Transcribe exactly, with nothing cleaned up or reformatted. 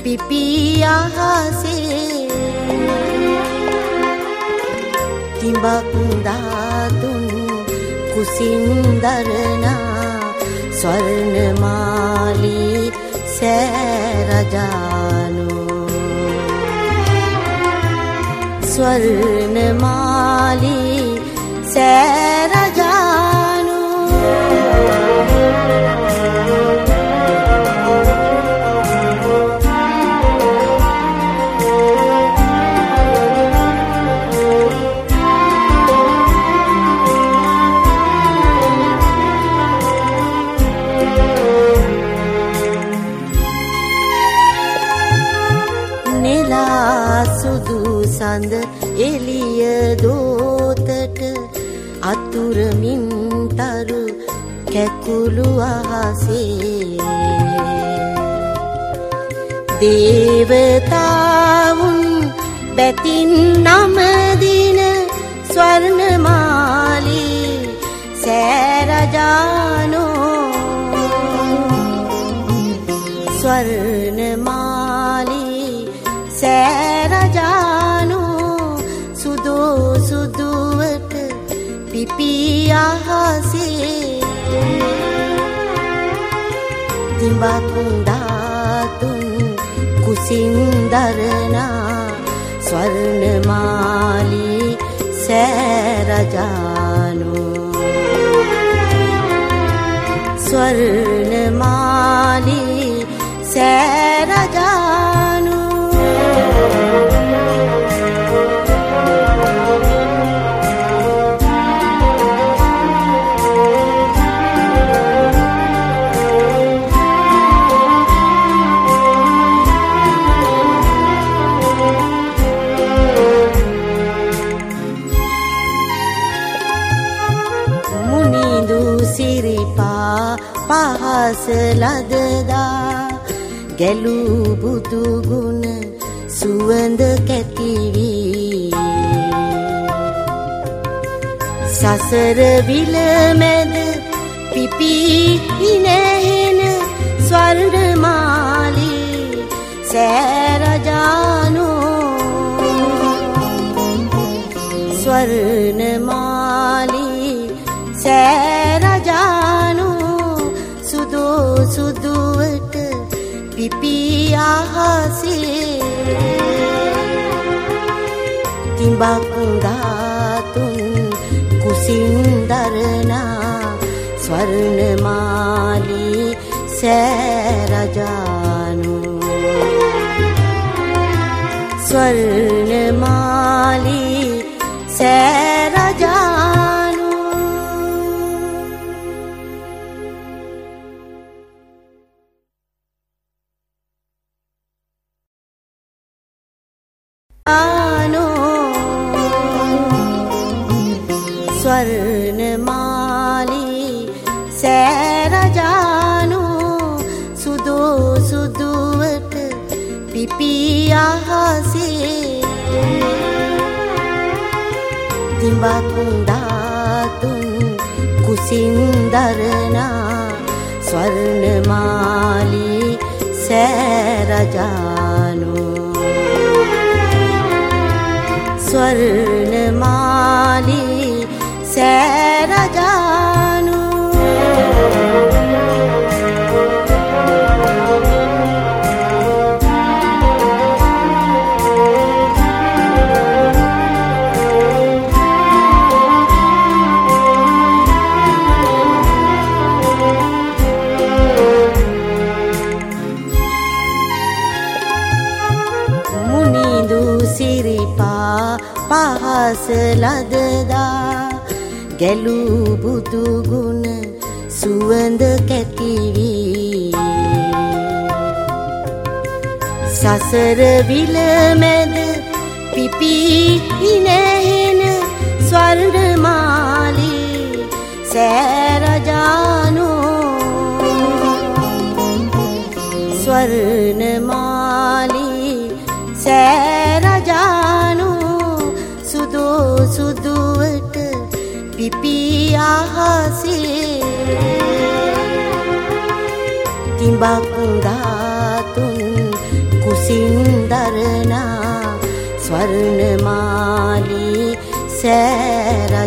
පිපි අහසේ තිඹක් දාතුන් කුසින් දරනා ස්වර්ණමාලී සෑරජානෝ ස්වර්ණමාලී සෑරජානෝ සුදු සඳ එළිය දෝතට අතුරමින් තරු කැකුළු අහසේ දේවතාවුන් බැතින් නමදින ස්වර්ණමාලී සෑරජානෝ ස්වර්ණමාලී සෑරජානෝ සුදෝ සුදුවට පිපි අහසේ තිඹක් දාතුන් කුසින් දරනා ස්වර්ණමාලී සෑරජානෝ ස්වර්ණමාලී සෑරජානෝ සිරිපා පහස ලදදා ගැලූ බුදු ගුණ සුවඳ කැතිවී සසර විල මැද පිපි නැහෙන ස්වර්ණමාලී සෑරජානෝ ස්වර්ණමාලී සෑරජානෝ සුදෝ සුදුවට පිපි අහසේ තිඹක් දාතුන් කුසින් දරනා ස්වර්ණමාලී සෑරජානෝ ස්වර්ණමාලී සෑරජානෝ ස්වර්ණමාලී සෑරජානෝ සුදෝ සුදුවට පිපි අහසේ තිඹක් දාතුන් කුසින් දරනා ස්වර්ණමාලී සෑරජානෝ ස්වර්ණමාලී සෑරජානෝ මුනිඳු සිරිපා පහස ලදදා ගැලූ බුදු ගුණ සුවඳ කැතිවී සසර විල මැද පිපි නැහෙන ස්වර්ණමාලී සෑරජානෝ ස්වර්ණමාලී සෑරජානෝ සුදෝ සුදුවට පිපි අහසේ තිඹක් දාතුන් සිතින් දරනා ස්වර්ණමාලී සෑරත්